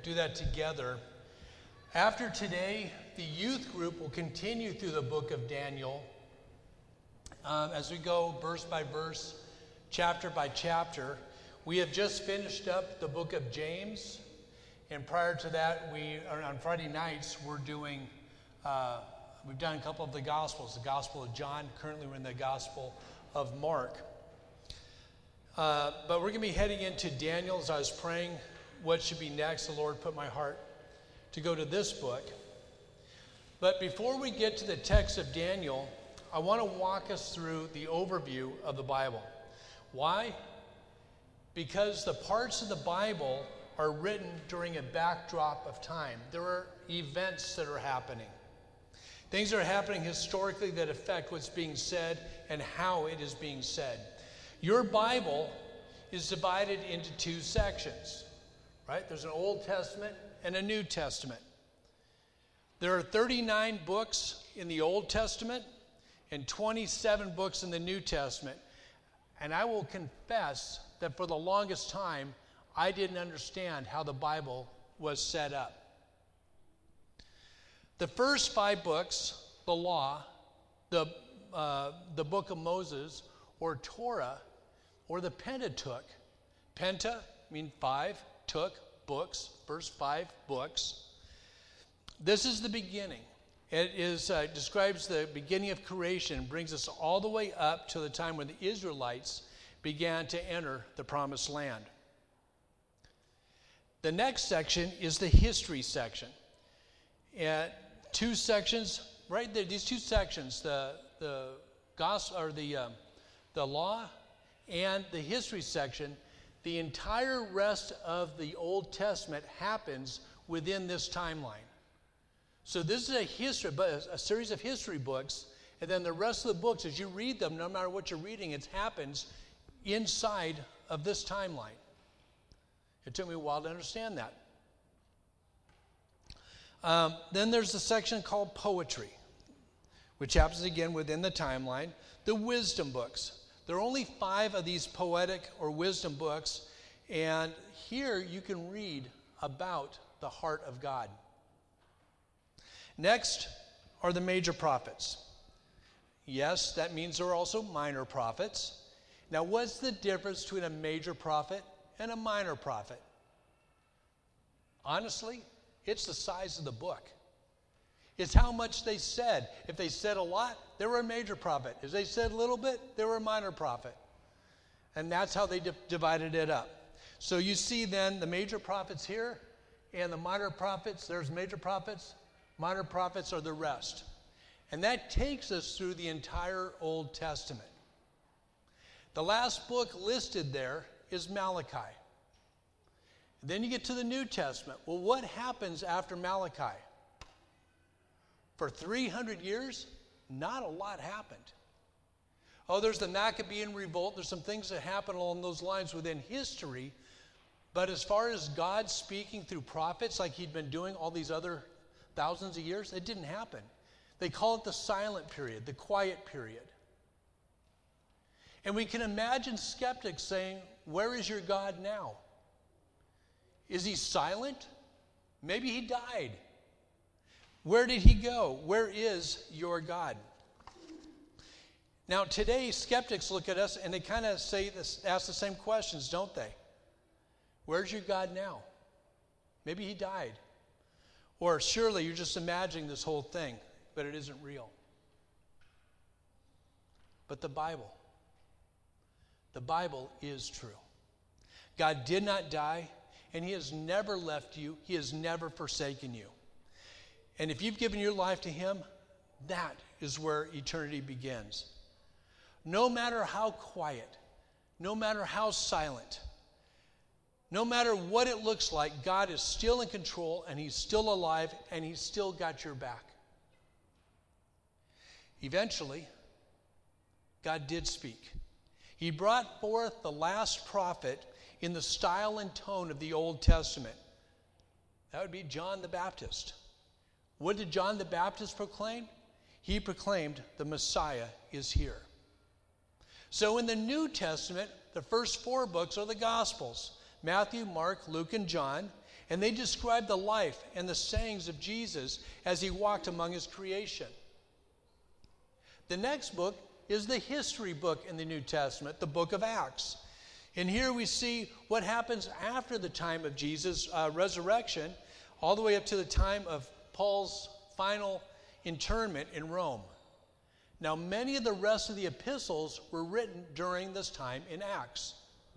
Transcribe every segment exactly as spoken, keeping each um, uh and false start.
do that together. After today, the youth group will continue through the book of Daniel um, as we go verse by verse, chapter by chapter. We have just finished up the book of James, and prior to that, we on Friday nights we're doing. Uh, we've done a couple of the Gospels, the Gospel of John. Currently, we're in the Gospel of Mark. Uh, but we're going to be heading into Daniel. As I was praying, what should be next? The Lord put my heart to go to this book. But before we get to the text of Daniel, I want to walk us through the overview of the Bible. Why? Because the parts of the Bible are written during a backdrop of time. There are events that are happening. Things that are happening historically that affect what's being said and how it is being said. Your Bible is divided into two sections, right? There's an Old Testament and a New Testament. There are thirty-nine books in the Old Testament and twenty-seven books in the New Testament. And I will confess that for the longest time, I didn't understand how the Bible was set up. The first five books, the Law, the, uh, the Book of Moses, or Torah, or the Pentateuch. Penta means five, took, books, first five books. This is the beginning. It is uh, describes the beginning of creation, brings us all the way up to the time when the Israelites began to enter the Promised Land. The next section is the history section. And two sections, right there, these two sections, the the gospel or the um, the law and the history section, the entire rest of the Old Testament happens within this timeline. So this is a history, but a series of history books, and then the rest of the books, as you read them, no matter what you're reading, it happens inside of this timeline. It took me a while to understand that. Um, then there's a section called poetry, which happens again within the timeline. The wisdom books. There are only five of these poetic or wisdom books, and here you can read about the heart of God. Next are the major prophets. Yes, that means there are also minor prophets. Now, what's the difference between a major prophet and a minor prophet? Honestly, it's the size of the book. It's how much they said. If they said a lot, they were a major prophet. If they said a little bit, they were a minor prophet. And that's how they di- divided it up. So you see then the major prophets here and the minor prophets. There's major prophets. Minor prophets are the rest. And that takes us through the entire Old Testament. The last book listed there is Malachi. Then you get to the New Testament. Well, what happens after Malachi? For three hundred years, not a lot happened. Oh, there's the Maccabean revolt. There's some things that happen along those lines within history. But as far as God speaking through prophets like he'd been doing all these other thousands of years, it didn't happen. They call it the silent period, the quiet period. And we can imagine skeptics saying, where is your God now? Is he silent? Maybe he died. Where did he go? Where is your God? Now, today, skeptics look at us and they kind of say this, ask the same questions, don't they? Where's your God now? Maybe he died. Or surely you're just imagining this whole thing, but it isn't real. But the Bible, the Bible is true. God did not die, and he has never left you. He has never forsaken you. And if you've given your life to him, that is where eternity begins. No matter how quiet, no matter how silent, no matter what it looks like, God is still in control, and he's still alive, and he's still got your back. Eventually, God did speak. He brought forth the last prophet in the style and tone of the Old Testament. That would be John the Baptist. What did John the Baptist proclaim? He proclaimed the Messiah is here. So in the New Testament, the first four books are the Gospels: Matthew, Mark, Luke, and John. And they describe the life and the sayings of Jesus as he walked among his creation. The next book is the history book in the New Testament, the book of Acts. And here we see what happens after the time of Jesus' uh, resurrection, all the way up to the time of Paul's final internment in Rome. Now, many of the rest of the epistles were written during this time in Acts.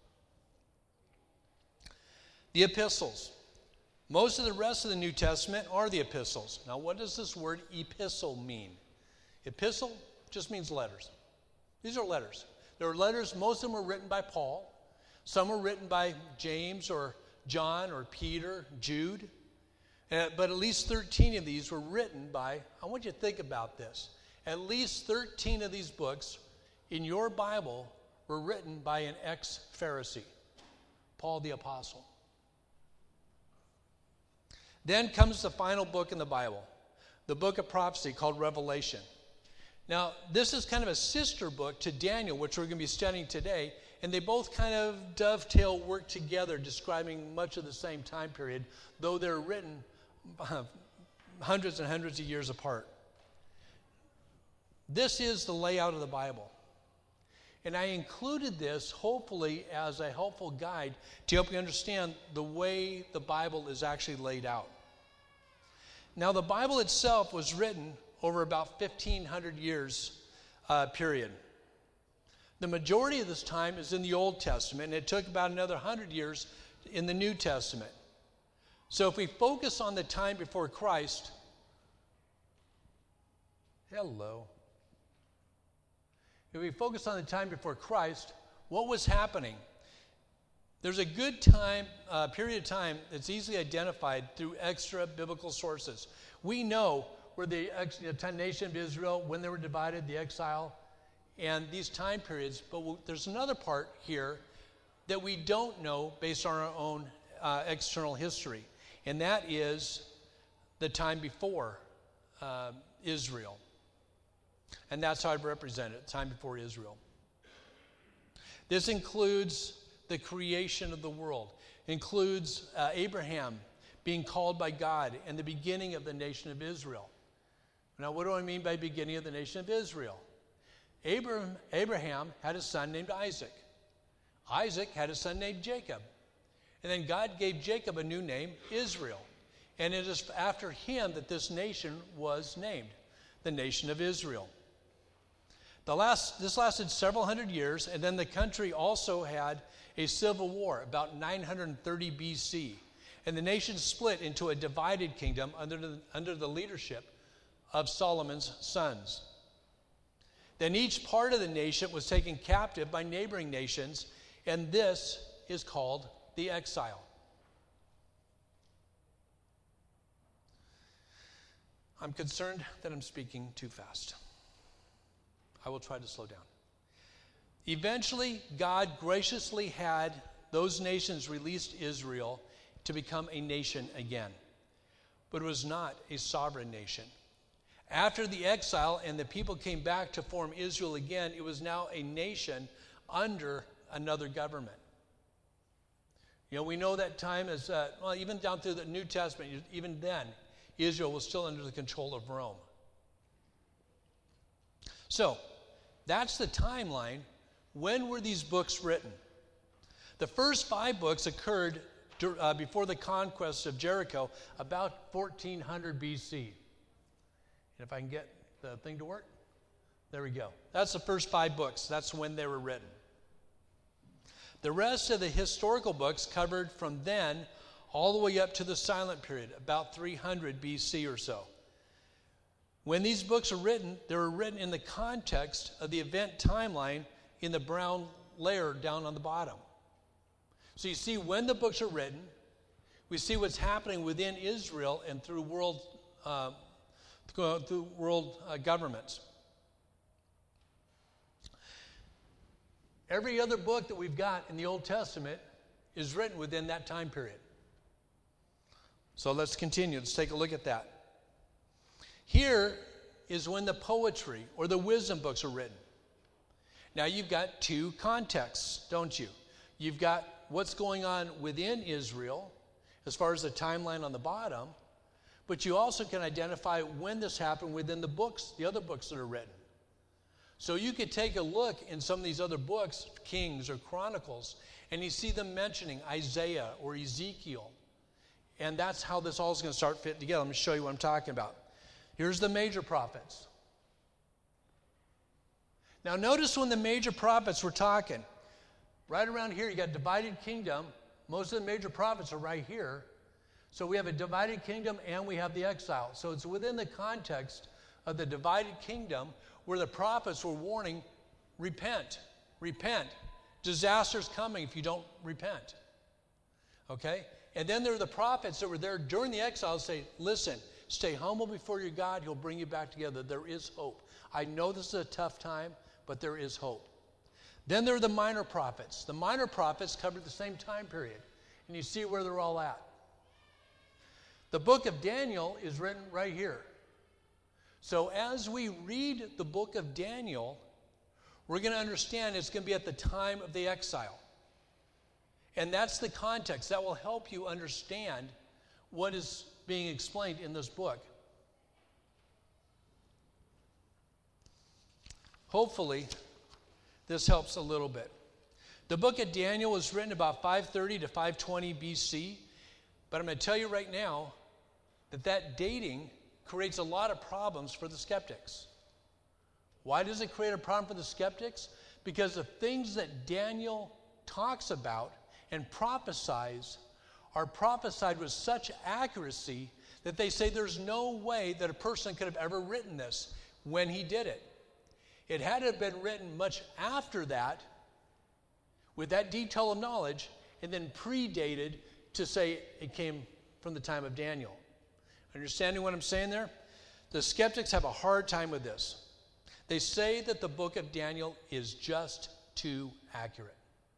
The epistles. Most of the rest of the New Testament are the epistles. Now, what does this word epistle mean? Epistle just means letters. These are letters. There are letters, most of them were written by Paul. Some were written by James or John or Peter, Jude. Uh, but at least thirteen of these were written by, I want you to think about this. At least thirteen of these books in your Bible were written by an ex-Pharisee, Paul the Apostle. Then comes the final book in the Bible, the book of prophecy called Revelation. Now, this is kind of a sister book to Daniel, which we're going to be studying today, and they both kind of dovetail, work together, describing much of the same time period, though they're written hundreds and hundreds of years apart. This is the layout of the Bible. And I included this, hopefully, as a helpful guide to help you understand the way the Bible is actually laid out. Now, the Bible itself was written over about fifteen hundred years uh, period. The majority of this time is in the Old Testament, and it took about another one hundred years in the New Testament. So if we focus on the time before Christ, hello. If we focus on the time before Christ, what was happening? There's a good time, uh, period of time that's easily identified through extra biblical sources. We know where the, ex- the nation of Israel, when they were divided, the exile, and these time periods. But we'll, there's another part here that we don't know based on our own uh, external history, and that is the time before uh, Israel. And that's how I've represented it, time before Israel. This includes the creation of the world. It includes uh, Abraham being called by God and the beginning of the nation of Israel. Now, what do I mean by beginning of the nation of Israel? Abraham, Abraham had a son named Isaac. Isaac had a son named Jacob. And then God gave Jacob a new name, Israel. And it is after him that this nation was named, the nation of Israel. The last, this lasted several hundred years, and then the country also had a civil war about nine hundred thirty B C. And the nation split into a divided kingdom under the, under the leadership of Solomon's sons. Then each part of the nation was taken captive by neighboring nations, and this is called the exile. I'm concerned that I'm speaking too fast. I will try to slow down. Eventually, God graciously had those nations released Israel to become a nation again. But it was not a sovereign nation. After the exile and the people came back to form Israel again, it was now a nation under another government. You know, we know that time is, uh, well, even down through the New Testament, even then, Israel was still under the control of Rome. So, that's the timeline. When were these books written? The first five books occurred uh, before the conquest of Jericho, about fourteen hundred B C. And if I can get the thing to work, there we go. That's the first five books. That's when they were written. The rest of the historical books covered from then all the way up to the silent period, about three hundred B C or so. When these books are written, they were written in the context of the event timeline in the brown layer down on the bottom. So you see when the books are written, we see what's happening within Israel and through world, uh, through world uh, governments. Every other book that we've got in the Old Testament is written within that time period. So let's continue. Let's take a look at that. Here is when the poetry or the wisdom books are written. Now you've got two contexts, don't you? You've got what's going on within Israel, as far as the timeline on the bottom, but you also can identify when this happened within the books, the other books that are written. So you could take a look in some of these other books, Kings or Chronicles, and you see them mentioning Isaiah or Ezekiel. And that's how this all is going to start fitting together. Let me show you what I'm talking about. Here's the major prophets. Now notice when the major prophets were talking, right around here you got divided kingdom. Most of the major prophets are right here. So we have a divided kingdom and we have the exile. So it's within the context of the divided kingdom where the prophets were warning, repent, repent. Disaster's coming if you don't repent. Okay? And then there are the prophets that were there during the exile say, listen, stay humble before your God. He'll bring you back together. There is hope. I know this is a tough time, but there is hope. Then there are the minor prophets. The minor prophets covered the same time period. And you see where they're all at. The book of Daniel is written right here. So as we read the book of Daniel, we're going to understand it's going to be at the time of the exile. And that's the context. That will help you understand what is being explained in this book. Hopefully, this helps a little bit. The book of Daniel was written about five thirty to five twenty B C, but I'm going to tell you right now that that dating creates a lot of problems for the skeptics. Why does it create a problem for the skeptics? Because the things that Daniel talks about and prophesies are prophesied with such accuracy that they say there's no way that a person could have ever written this when he did it. It had to have been written much after that with that detail of knowledge and then predated to say it came from the time of Daniel. Understanding what I'm saying there? The skeptics have a hard time with this. They say that the book of Daniel is just too accurate.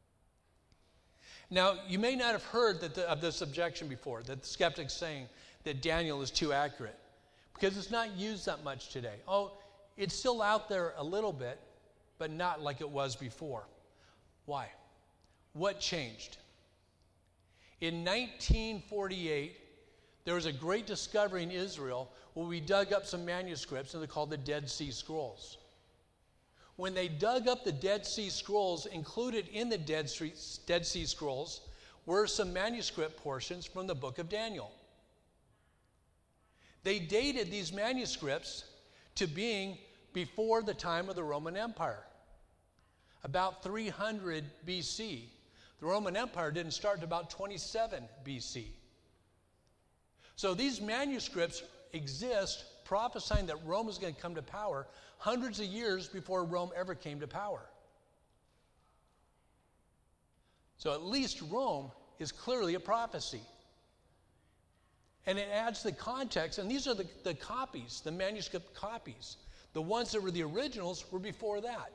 Now, you may not have heard that the, of this objection before, that the skeptics saying that Daniel is too accurate, because it's not used that much today. Oh, it's still out there a little bit, but not like it was before. Why? What changed? In nineteen forty-eight, there was a great discovery in Israel where we dug up some manuscripts, and they're called the Dead Sea Scrolls. When they dug up the Dead Sea Scrolls, included in the Dead Sea, Dead Sea Scrolls were some manuscript portions from the book of Daniel. They dated these manuscripts to being before the time of the Roman Empire, about three hundred B C. The Roman Empire didn't start until about twenty-seven B C. So these manuscripts exist prophesying that Rome was going to come to power hundreds of years before Rome ever came to power. So at least Rome is clearly a prophecy. And it adds the context, and these are the, the copies, the manuscript copies. The ones that were the originals were before that.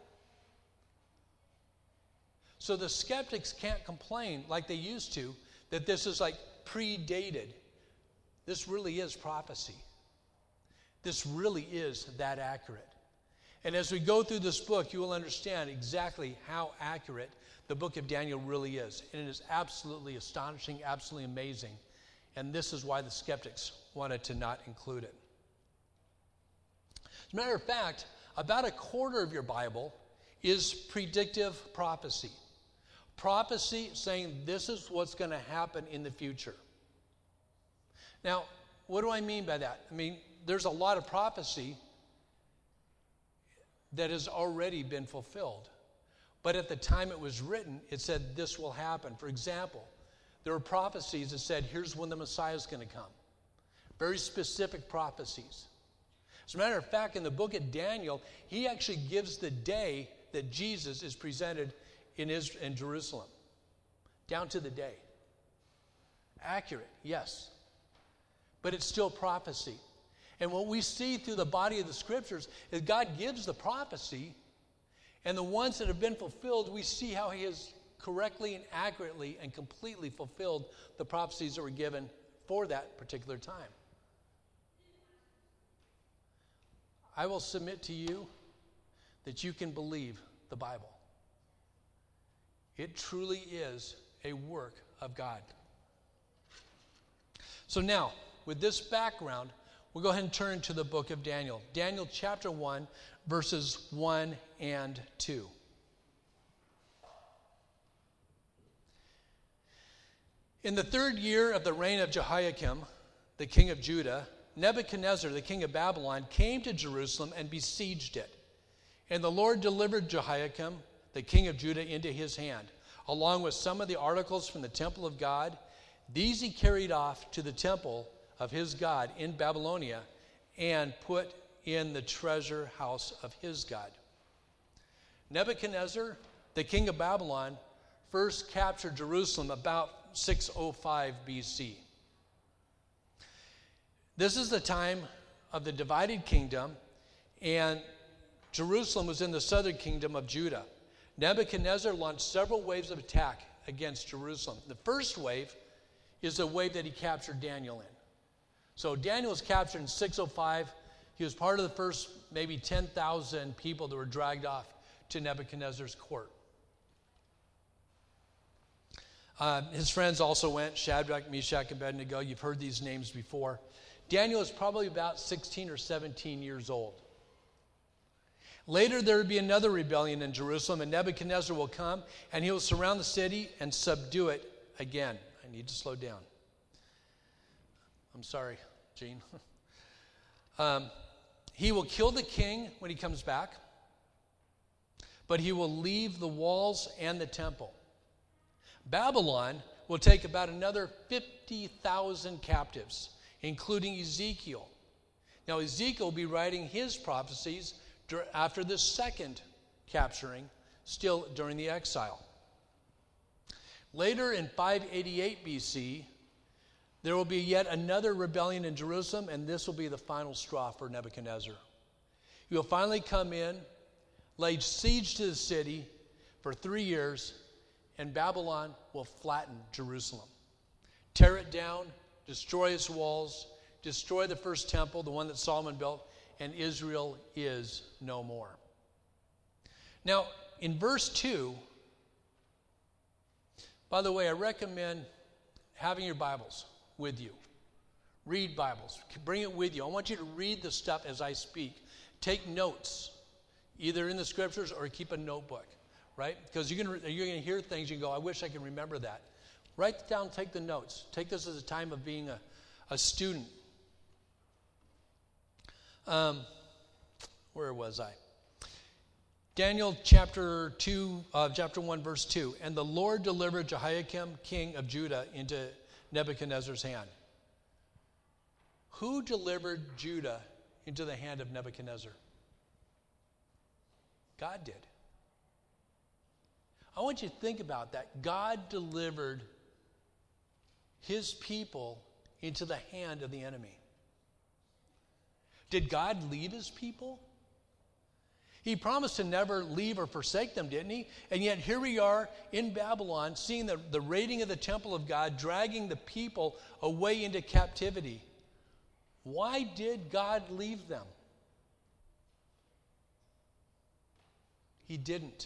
So the skeptics can't complain like they used to that this is like predated. This really is prophecy. This really is that accurate. And as we go through this book, you will understand exactly how accurate the book of Daniel really is. And it is absolutely astonishing, absolutely amazing. And this is why the skeptics wanted to not include it. As a matter of fact, about a quarter of your Bible is predictive prophecy. Prophecy saying this is what's going to happen in the future. Now, what do I mean by that? I mean, there's a lot of prophecy that has already been fulfilled. But at the time it was written, it said this will happen. For example, there were prophecies that said, here's when the Messiah is going to come. Very specific prophecies. As a matter of fact, in the book of Daniel, he actually gives the day that Jesus is presented in Israel, in Jerusalem, down to the day. Accurate, yes. But it's still prophecy. And what we see through the body of the scriptures is God gives the prophecy, and the ones that have been fulfilled, we see how he has correctly and accurately and completely fulfilled the prophecies that were given for that particular time. I will submit to you that you can believe the Bible. It truly is a work of God. So now, with this background, we'll go ahead and turn to the book of Daniel. Daniel chapter one, verses one and two. In the third year of the reign of Jehoiakim, the king of Judah, Nebuchadnezzar, the king of Babylon, came to Jerusalem and besieged it. And the Lord delivered Jehoiakim, the king of Judah, into his hand, along with some of the articles from the temple of God. These he carried off to the temple of his God in Babylonia and put in the treasure house of his God. Nebuchadnezzar, the king of Babylon, first captured Jerusalem about six oh five B C. This is the time of the divided kingdom, and Jerusalem was in the southern kingdom of Judah. Nebuchadnezzar launched several waves of attack against Jerusalem. The first wave is the wave that he captured Daniel in. So Daniel was captured in six oh five. He was part of the first maybe ten thousand people that were dragged off to Nebuchadnezzar's court. Uh, his friends also went, Shadrach, Meshach, and Abednego. You've heard these names before. Daniel is probably about sixteen or seventeen years old. Later, there will be another rebellion in Jerusalem, and Nebuchadnezzar will come, and he will surround the city and subdue it again. I need to slow down. I'm sorry, Gene. um, he will kill the king when he comes back, but he will leave the walls and the temple. Babylon will take about another fifty thousand captives, including Ezekiel. Now, Ezekiel will be writing his prophecies after the second capturing, still during the exile. Later in five eighty-eight B C, there will be yet another rebellion in Jerusalem, and this will be the final straw for Nebuchadnezzar. He will finally come in, lay siege to the city for three years, and Babylon will flatten Jerusalem, tear it down, destroy its walls, destroy the first temple, the one that Solomon built, and Israel is no more. Now, in verse two, by the way, I recommend having your Bibles with you. Read Bibles. Bring it with you. I want you to read the stuff as I speak. Take notes, either in the scriptures or keep a notebook, right? Because you're going you're going to hear things and go, I wish I could remember that. Write it down, take the notes. Take this as a time of being a, a student. Um, where was I? Daniel chapter two, uh, chapter one, verse two. And the Lord delivered Jehoiakim, king of Judah, into Nebuchadnezzar's hand. Who delivered Judah into the hand of Nebuchadnezzar? God did. I want you to think about that. God delivered his people into the hand of the enemy. Did God leave his people? He promised to never leave or forsake them, didn't he? And yet here we are in Babylon, seeing the, the raiding of the temple of God, dragging the people away into captivity. Why did God leave them? He didn't.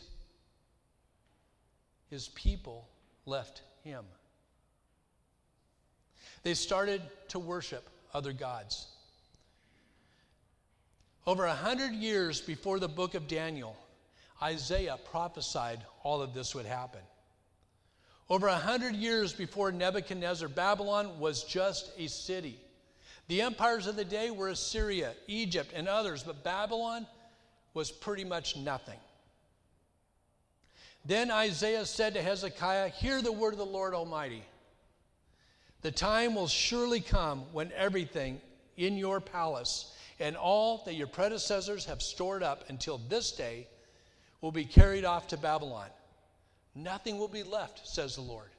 His people left him. They started to worship other gods. Over a hundred years before the book of Daniel, Isaiah prophesied all of this would happen. Over a hundred years before Nebuchadnezzar, Babylon was just a city. The empires of the day were Assyria, Egypt, and others, but Babylon was pretty much nothing. Then Isaiah said to Hezekiah, hear the word of the Lord Almighty. The time will surely come when everything in your palace and all that your predecessors have stored up until this day will be carried off to Babylon. Nothing will be left, says the Lord.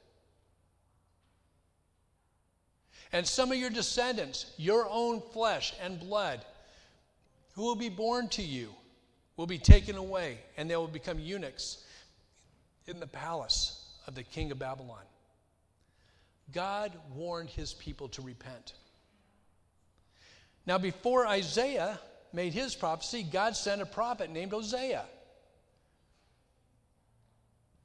And some of your descendants, your own flesh and blood, who will be born to you, will be taken away, and they will become eunuchs in the palace of the king of Babylon. God warned his people to repent. Now, before Isaiah made his prophecy, God sent a prophet named Hosea.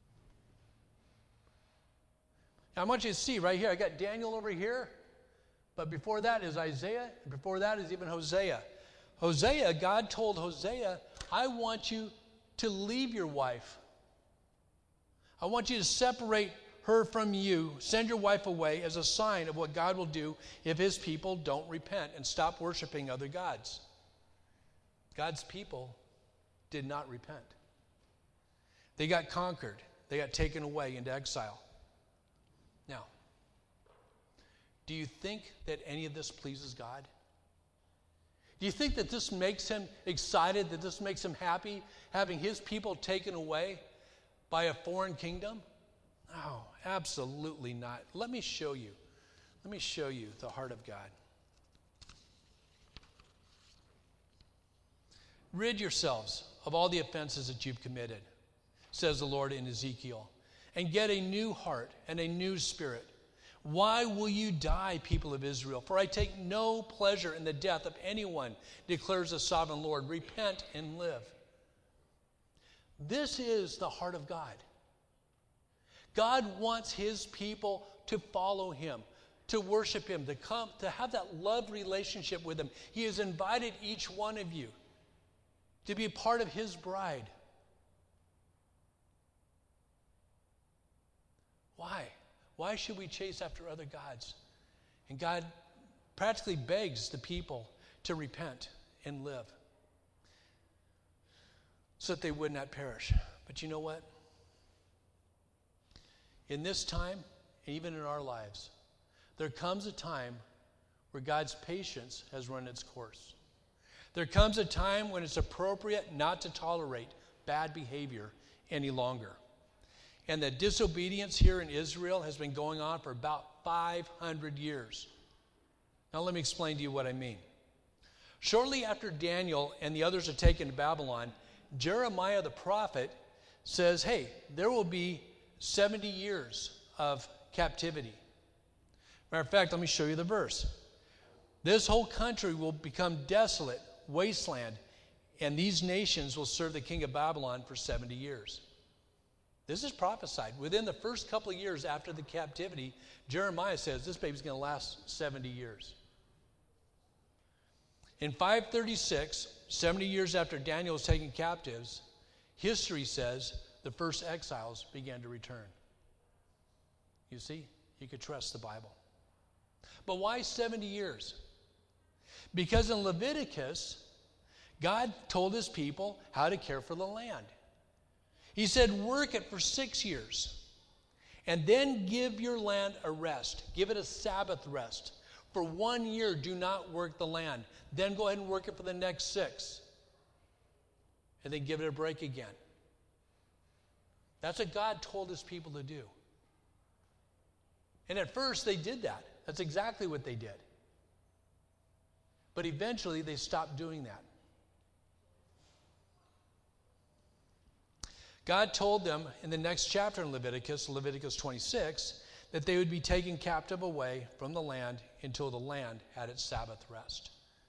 Now, I want you to see right here, I got Daniel over here. But before that is Isaiah, and before that is even Hosea. Hosea, God told Hosea, I want you to leave your wife. I want you to separate her from you, send your wife away as a sign of what God will do if his people don't repent and stop worshiping other gods. God's people did not repent. They got conquered. They got taken away into exile. Now, do you think that any of this pleases God? Do you think that this makes him excited, that this makes him happy, having his people taken away by a foreign kingdom? No, absolutely not. Let me show you. Let me show you the heart of God. Rid yourselves of all the offenses that you've committed, says the Lord in Ezekiel, and get a new heart and a new spirit. Why will you die, people of Israel? For I take no pleasure in the death of anyone, declares the sovereign Lord. Repent and live. This is the heart of God. God wants his people to follow him, to worship him, to come, to have that love relationship with him. He has invited each one of you to be a part of his bride. Why? Why should we chase after other gods? And God practically begs the people to repent and live so that they would not perish. But you know what? In this time, even in our lives, there comes a time where God's patience has run its course. There comes a time when it's appropriate not to tolerate bad behavior any longer. And the disobedience here in Israel has been going on for about five hundred years. Now let me explain to you what I mean. Shortly after Daniel and the others are taken to Babylon, Jeremiah the prophet says, hey, there will be seventy years of captivity. Matter of fact, let me show you the verse. This whole country will become desolate, wasteland, and these nations will serve the king of Babylon for seventy years. This is prophesied. Within the first couple of years after the captivity, Jeremiah says this baby's going to last seventy years. In five thirty-six, seventy years after Daniel was taken captives, history says the first exiles began to return. You see, you could trust the Bible. But why seventy years? Because in Leviticus, God told his people how to care for the land. He said, work it for six years, and then give your land a rest. Give it a Sabbath rest. For one year, do not work the land. Then go ahead and work it for the next six. And then give it a break again. That's what God told his people to do. And at first, they did that. That's exactly what they did. But eventually, they stopped doing that. God told them in the next chapter in Leviticus, Leviticus twenty-six, that they would be taken captive away from the land until the land had its Sabbath rest.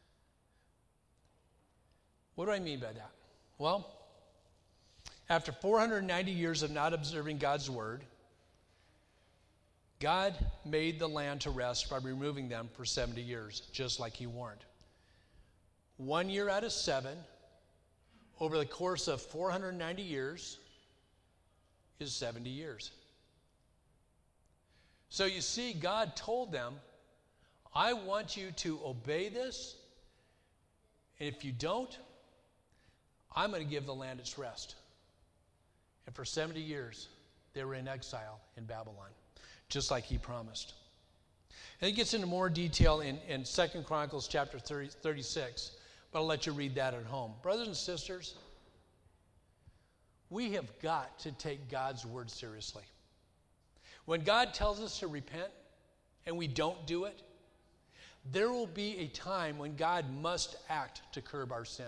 What do I mean by that? Well, after four hundred ninety years of not observing God's word, God made the land to rest by removing them for seventy years, just like he warned. One year out of seven, over the course of four hundred ninety years, is seventy years. So you see, God told them, I want you to obey this, and if you don't, I'm going to give the land its rest. And for seventy years, they were in exile in Babylon, just like he promised. And he gets into more detail in, in Second Chronicles chapter thirty, thirty-six, but I'll let you read that at home. Brothers and sisters, we have got to take God's word seriously. When God tells us to repent and we don't do it, there will be a time when God must act to curb our sin.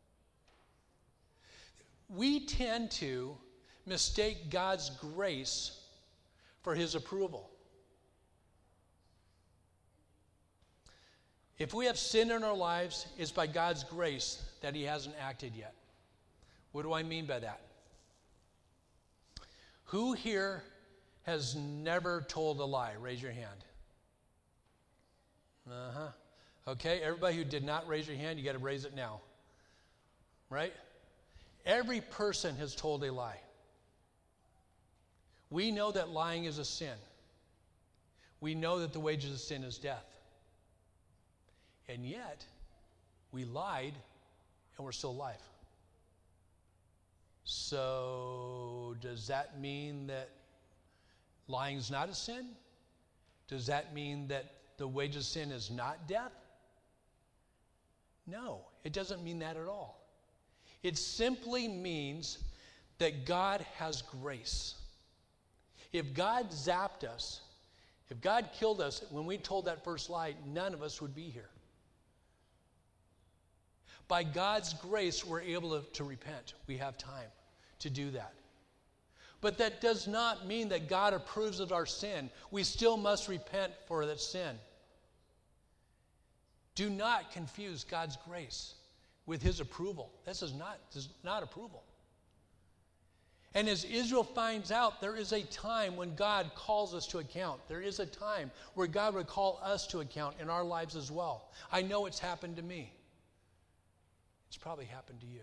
We tend to mistake God's grace for his approval. If we have sin in our lives, it's by God's grace that he hasn't acted yet. What do I mean by that? Who here has never told a lie? Raise your hand. Uh-huh. Okay, everybody who did not raise your hand, you got to raise it now. Right? Every person has told a lie. We know that lying is a sin. We know that the wages of sin is death. And yet, we lied and we're still alive. So, does that mean that lying is not a sin? Does that mean that the wages of sin is not death? No, it doesn't mean that at all. It simply means that God has grace. If God zapped us, if God killed us when we told that first lie, none of us would be here. By God's grace, we're able to, to repent. We have time to do that. But that does not mean that God approves of our sin. We still must repent for that sin. Do not confuse God's grace with his approval. This is not, this is not approval. And as Israel finds out, there is a time when God calls us to account. There is a time where God would call us to account in our lives as well. I know it's happened to me. It's probably happened to you.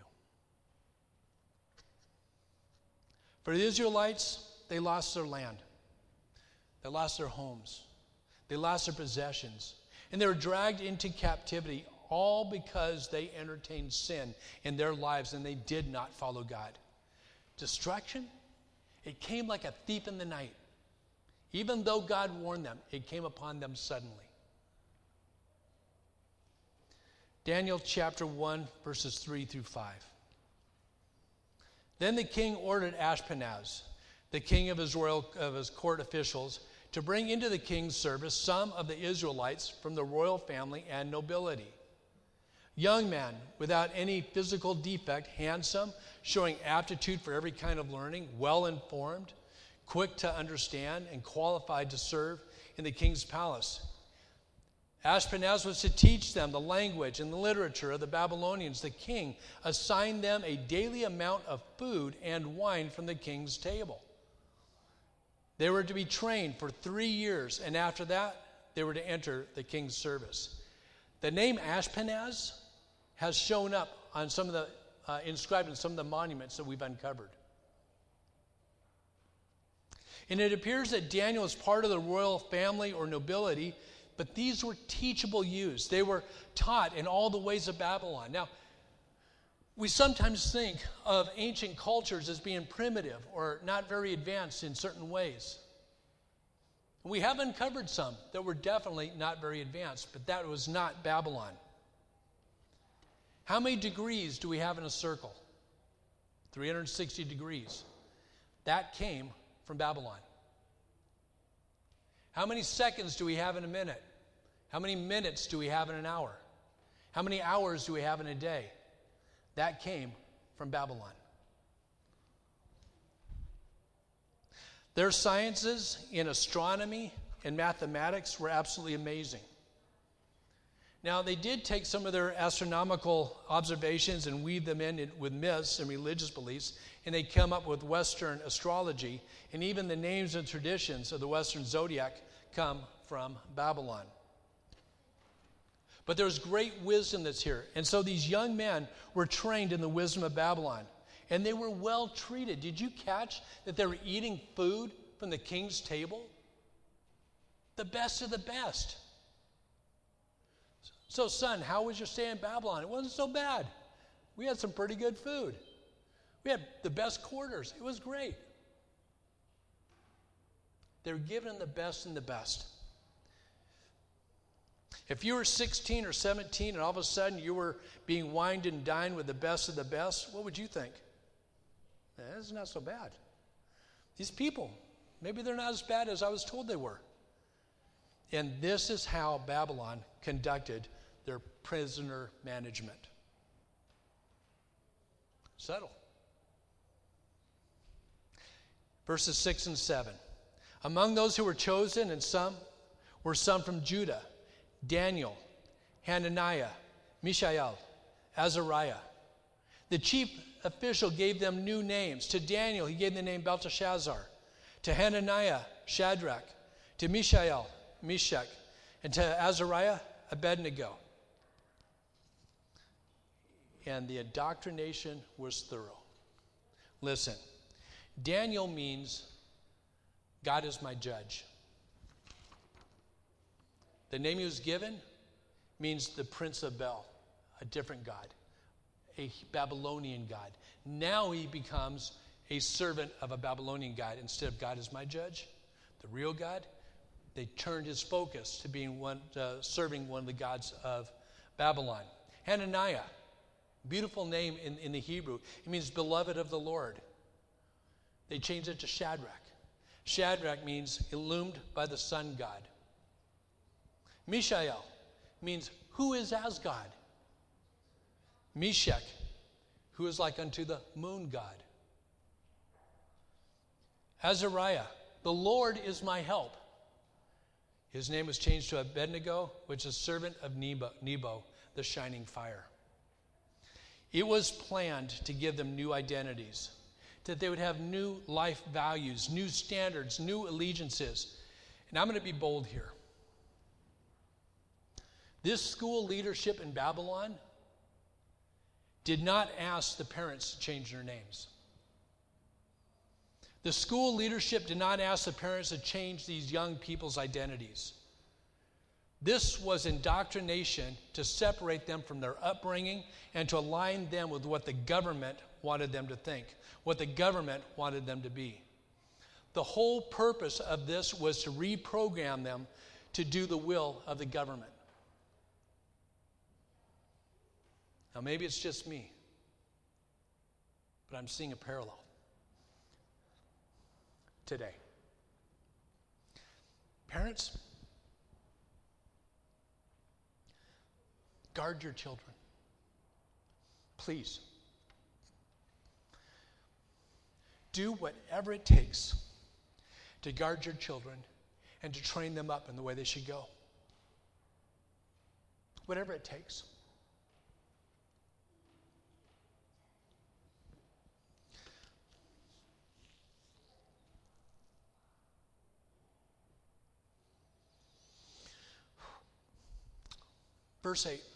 For the Israelites, they lost their land. They lost their homes. They lost their possessions. And they were dragged into captivity, all because they entertained sin in their lives and they did not follow God. Destruction, it came like a thief in the night. Even though God warned them, it came upon them suddenly. Daniel chapter one, verses three through five. Then the king ordered Ashpenaz, the king of his royal of his court officials, to bring into the king's service some of the Israelites from the royal family and nobility. Young men without any physical defect, handsome, showing aptitude for every kind of learning, well-informed, quick to understand, and qualified to serve in the king's palace. Ashpenaz was to teach them the language and the literature of the Babylonians. The king assigned them a daily amount of food and wine from the king's table. They were to be trained for three years, and after that, they were to enter the king's service. The name Ashpenaz has shown up on some of the, uh, inscribed in some of the monuments that we've uncovered. And it appears that Daniel is part of the royal family or nobility, but these were teachable youths. They were taught in all the ways of Babylon. Now, we sometimes think of ancient cultures as being primitive or not very advanced in certain ways. We have uncovered some that were definitely not very advanced, but that was not Babylon. How many degrees do we have in a circle? three hundred sixty degrees. That came from Babylon. How many seconds do we have in a minute? How many minutes do we have in an hour? How many hours do we have in a day? That came from Babylon. Their sciences in astronomy and mathematics were absolutely amazing. Now, they did take some of their astronomical observations and weave them in with myths and religious beliefs, and they come up with Western astrology, and even the names and traditions of the Western zodiac come from Babylon. But there's great wisdom that's here. And so these young men were trained in the wisdom of Babylon, and they were well treated. Did you catch that they were eating food from the king's table? The best of the best. So, son, how was your stay in Babylon? It wasn't so bad. We had some pretty good food. We had the best quarters. It was great. They were given the best and the best. If you were sixteen or seventeen and all of a sudden you were being wined and dined with the best of the best, what would you think? That's not so bad. These people, maybe they're not as bad as I was told they were. And this is how Babylon conducted their prisoner management. Subtle. Verses six and seven. Among those who were chosen, and some were some from Judah, Daniel, Hananiah, Mishael, Azariah. The chief official gave them new names. To Daniel, he gave the name Belteshazzar. To Hananiah, Shadrach. To Mishael, Meshach. And to Azariah, Abednego. And the indoctrination was thorough. Listen, Daniel means God is my judge. The name he was given means the Prince of Bel, a different god, a Babylonian god. Now he becomes a servant of a Babylonian god. Instead of God is my judge, the real God, they turned his focus to being one, uh, serving one of the gods of Babylon. Hananiah, beautiful name in, in the Hebrew. It means beloved of the Lord. They changed it to Shadrach. Shadrach means illumined by the sun god. Mishael means who is as God. Meshach, who is like unto the moon god. Azariah, the Lord is my help. His name was changed to Abednego, which is servant of Nebo, Nebo, the shining fire. It was planned to give them new identities, that they would have new life values, new standards, new allegiances. And I'm going to be bold here. This school leadership in Babylon did not ask the parents to change their names. The school leadership did not ask the parents to change these young people's identities. This was indoctrination to separate them from their upbringing and to align them with what the government wanted them to think, what the government wanted them to be. The whole purpose of this was to reprogram them to do the will of the government. Now, maybe it's just me, but I'm seeing a parallel today. Parents, guard your children. Please. Do whatever it takes to guard your children and to train them up in the way they should go. Whatever it takes. Verse eight.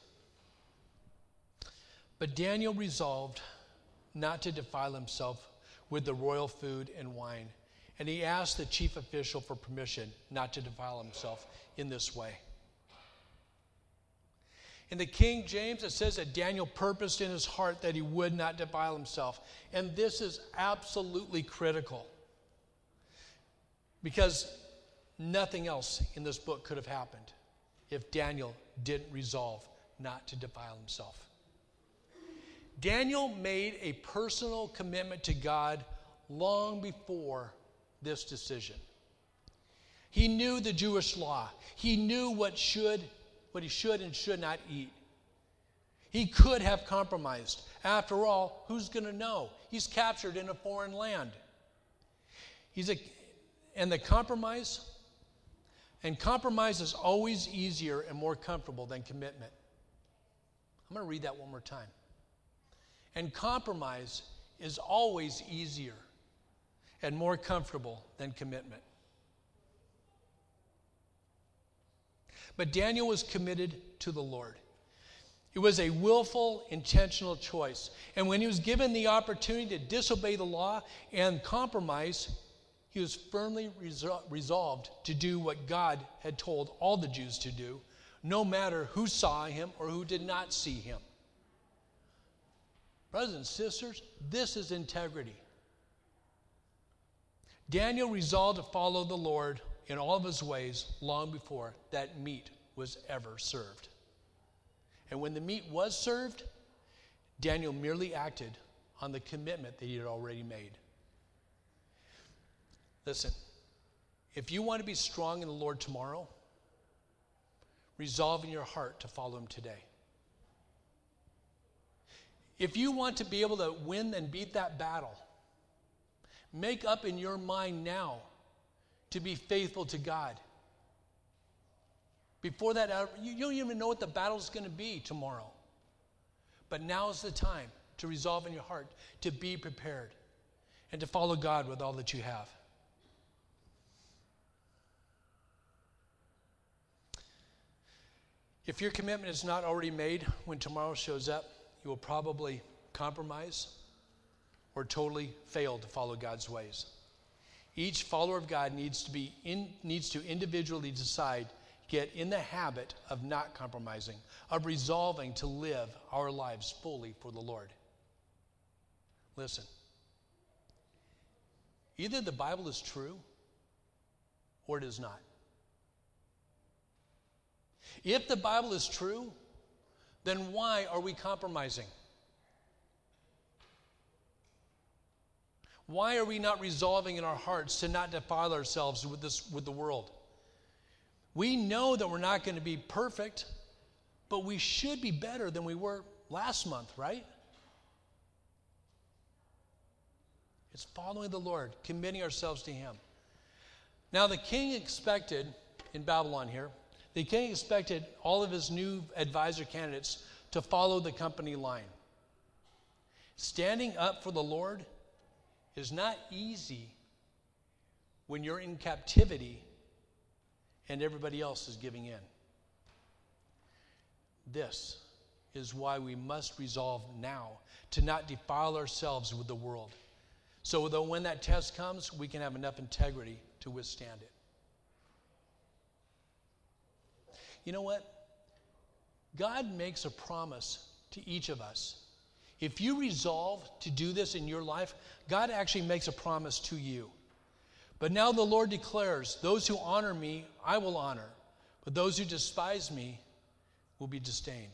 But Daniel resolved not to defile himself with the royal food and wine, and he asked the chief official for permission not to defile himself in this way. In the King James, it says that Daniel purposed in his heart that he would not defile himself. And this is absolutely critical, because nothing else in this book could have happened if Daniel didn't resolve not to defile himself. Daniel made a personal commitment to God long before this decision. He knew the Jewish law. He knew what should, what he should and should not eat. He could have compromised. After all, who's going to know? He's captured in a foreign land. He's a, and the compromise, and compromise is always easier and more comfortable than commitment. I'm going to read that one more time. And compromise is always easier and more comfortable than commitment. But Daniel was committed to the Lord. It was a willful, intentional choice. And when he was given the opportunity to disobey the law and compromise, he was firmly resol- resolved to do what God had told all the Jews to do, no matter who saw him or who did not see him. Brothers and sisters, this is integrity. Daniel resolved to follow the Lord in all of his ways long before that meat was ever served. And when the meat was served, Daniel merely acted on the commitment that he had already made. Listen, if you want to be strong in the Lord tomorrow, resolve in your heart to follow him today. If you want to be able to win and beat that battle, make up in your mind now to be faithful to God. Before that, you don't even know what the battle is going to be tomorrow. But now is the time to resolve in your heart to be prepared and to follow God with all that you have. If your commitment is not already made when tomorrow shows up, you will probably compromise or totally fail to follow God's ways. Each follower of God needs to be in, needs to individually decide, get in the habit of not compromising, of resolving to live our lives fully for the Lord. Listen, either the Bible is true or it is not. If the Bible is true, then why are we compromising? Why are we not resolving in our hearts to not defile ourselves with this, with the world? We know that we're not going to be perfect, but we should be better than we were last month, right? It's following the Lord, committing ourselves to Him. Now, the king expected, in Babylon here, the king expected all of his new advisor candidates to follow the company line. Standing up for the Lord is not easy when you're in captivity and everybody else is giving in. This is why we must resolve now to not defile ourselves with the world, so that when that test comes, we can have enough integrity to withstand it. You know what? God makes a promise to each of us. If you resolve to do this in your life, God actually makes a promise to you. But now the Lord declares, those who honor me, I will honor. But those who despise me will be disdained.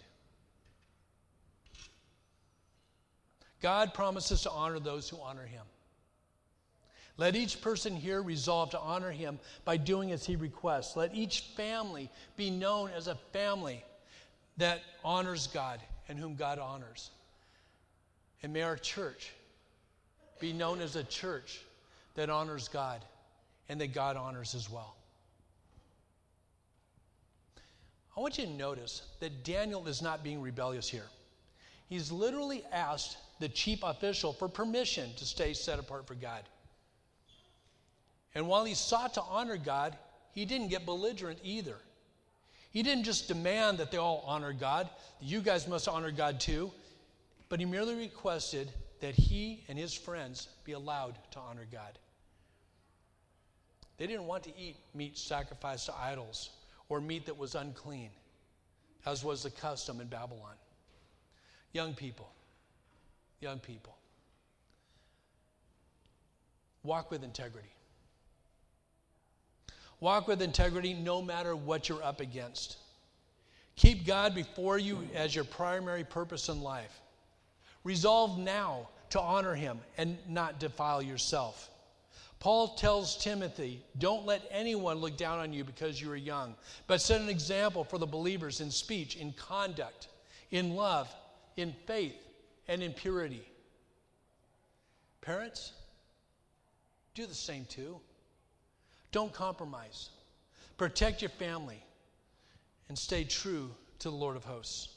God promises to honor those who honor Him. Let each person here resolve to honor Him by doing as He requests. Let each family be known as a family that honors God and whom God honors. And may our church be known as a church that honors God and that God honors as well. I want you to notice that Daniel is not being rebellious here. He's literally asked the chief official for permission to stay set apart for God. And while he sought to honor God, he didn't get belligerent either. He didn't just demand that they all honor God. You guys must honor God too. But he merely requested that he and his friends be allowed to honor God. They didn't want to eat meat sacrificed to idols or meat that was unclean, as was the custom in Babylon. Young people, young people, walk with integrity. Walk with integrity no matter what you're up against. Keep God before you as your primary purpose in life. Resolve now to honor Him and not defile yourself. Paul tells Timothy, don't let anyone look down on you because you are young, but set an example for the believers in speech, in conduct, in love, in faith, and in purity. Parents, do the same too. Don't compromise. Protect your family and stay true to the Lord of hosts.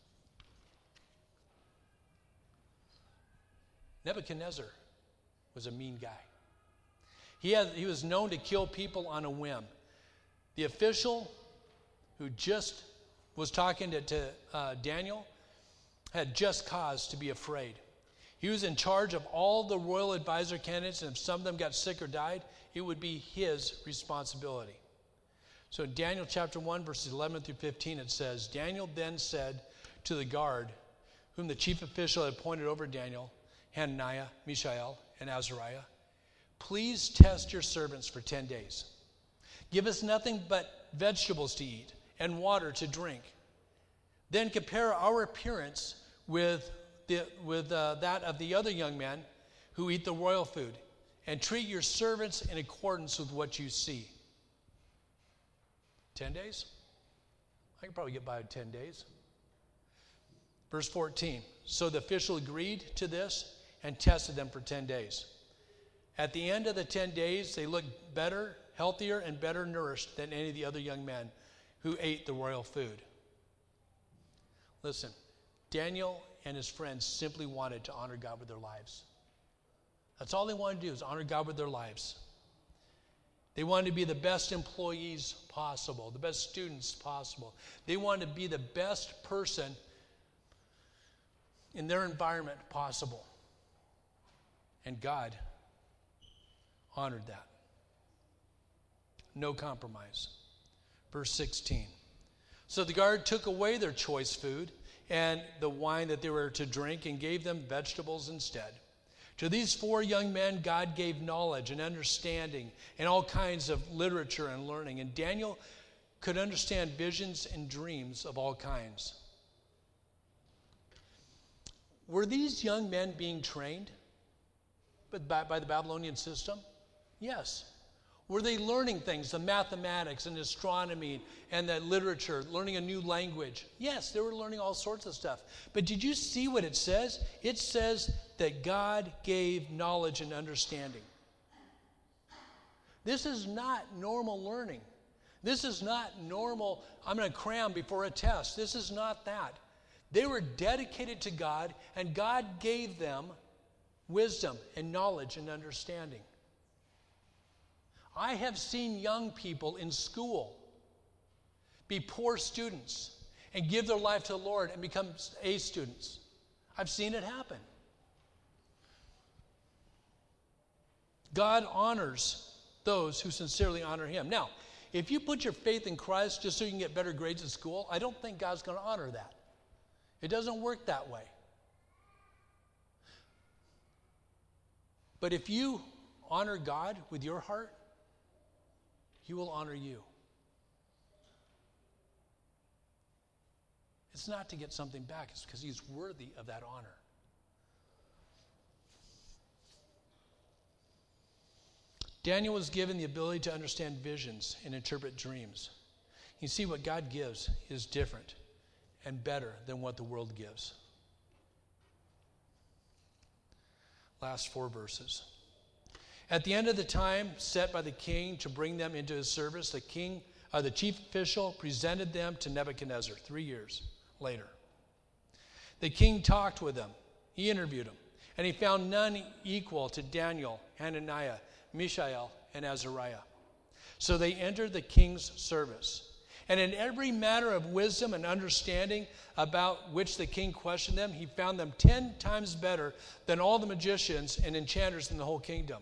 Nebuchadnezzar was a mean guy. He, had, he was known to kill people on a whim. The official who just was talking to, to uh, Daniel had just cause to be afraid. He was in charge of all the royal advisor candidates, and if some of them got sick or died, it would be his responsibility. So in Daniel chapter one, verses eleven through fifteen, it says, Daniel then said to the guard, whom the chief official had appointed over Daniel, Hananiah, Mishael, and Azariah, please test your servants for ten days. Give us nothing but vegetables to eat and water to drink. Then compare our appearance with, the, with uh, that of the other young men who eat the royal food, and treat your servants in accordance with what you see. Ten days? I can probably get by with ten days. Verse fourteen, so the official agreed to this and tested them for ten days. At the end of the ten days, they looked better, healthier, and better nourished than any of the other young men who ate the royal food. Listen, Daniel and his friends simply wanted to honor God with their lives. That's all they wanted to do, is honor God with their lives. They wanted to be the best employees possible, the best students possible. They wanted to be the best person in their environment possible. And God honored that. No compromise. Verse sixteen. So the guard took away their choice food and the wine that they were to drink and gave them vegetables instead. To these four young men, God gave knowledge and understanding and all kinds of literature and learning. And Daniel could understand visions and dreams of all kinds. Were these young men being trained by, by the Babylonian system? Yes. Were they learning things, the mathematics and astronomy and the literature, learning a new language? Yes, they were learning all sorts of stuff. But did you see what it says? It says that God gave knowledge and understanding. This is not normal learning. This is not normal, I'm going to cram before a test. This is not that. They were dedicated to God, and God gave them wisdom and knowledge and understanding. I have seen young people in school be poor students and give their life to the Lord and become A students. I've seen it happen. God honors those who sincerely honor him. Now, if you put your faith in Christ just so you can get better grades at school, I don't think God's going to honor that. It doesn't work that way. But if you honor God with your heart, he will honor you. It's not to get something back. It's because he's worthy of that honor. Daniel was given the ability to understand visions and interpret dreams. You see, what God gives is different and better than what the world gives. Last four verses. At the end of the time set by the king to bring them into his service, the king, uh, the chief official presented them to Nebuchadnezzar three years later. The king talked with them. He interviewed them. And he found none equal to Daniel, Hananiah, Mishael, and Azariah. So they entered the king's service. And in every matter of wisdom and understanding about which the king questioned them, he found them ten times better than all the magicians and enchanters in the whole kingdom.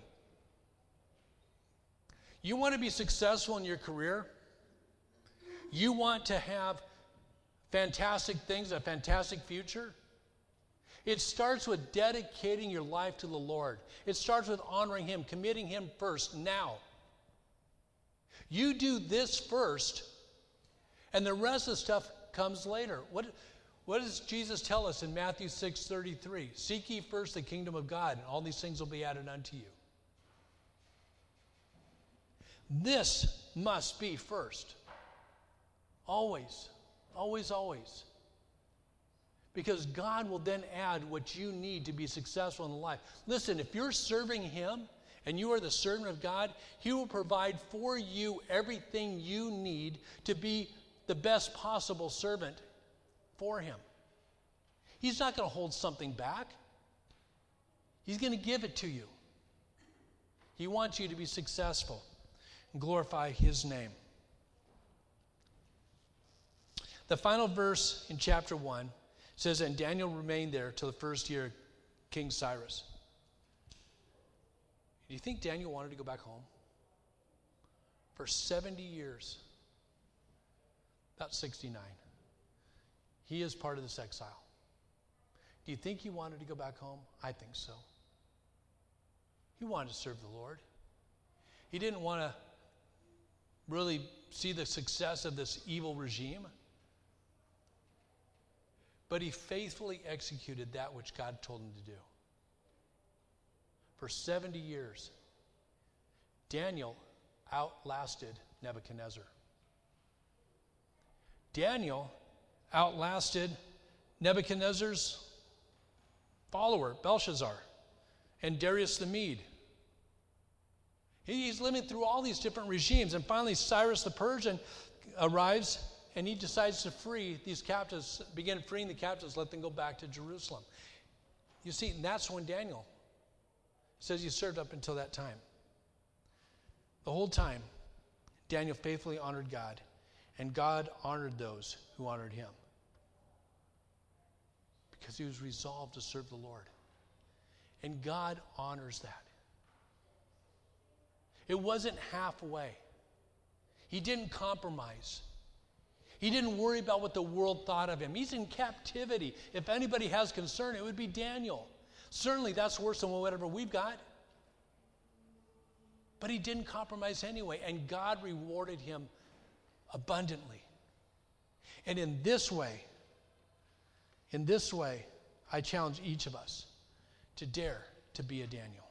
You want to be successful in your career? You want to have fantastic things, a fantastic future? It starts with dedicating your life to the Lord. It starts with honoring him, committing him first now. You do this first, and the rest of the stuff comes later. What, what does Jesus tell us in Matthew six thirty-three? Seek ye first the kingdom of God, and all these things will be added unto you. This must be first. Always, always, always. Because God will then add what you need to be successful in life. Listen, if you're serving him and you are the servant of God, he will provide for you everything you need to be the best possible servant for him. He's not going to hold something back. He's going to give it to you. He wants you to be successful and glorify his name. The final verse in chapter one says, and Daniel remained there till the first year of King Cyrus. Do you think Daniel wanted to go back home? For seventy years, about sixty-nine, he is part of this exile. Do you think he wanted to go back home? I think so. He wanted to serve the Lord. He didn't want to really see the success of this evil regime. But he faithfully executed that which God told him to do. For seventy years, Daniel outlasted Nebuchadnezzar. Daniel outlasted Nebuchadnezzar's follower, Belshazzar, and Darius the Mede. He's living through all these different regimes, and finally Cyrus the Persian arrives, and he decides to free these captives, begin freeing the captives, let them go back to Jerusalem. You see, and that's when Daniel says he served up until that time. The whole time, Daniel faithfully honored God, and God honored those who honored him because he was resolved to serve the Lord. And God honors that. It wasn't halfway. He didn't compromise. He didn't worry about what the world thought of him. He's in captivity. If anybody has concern, it would be Daniel. Certainly that's worse than whatever we've got. But he didn't compromise anyway, and God rewarded him abundantly. And in this way, in this way, I challenge each of us to dare to be a Daniel.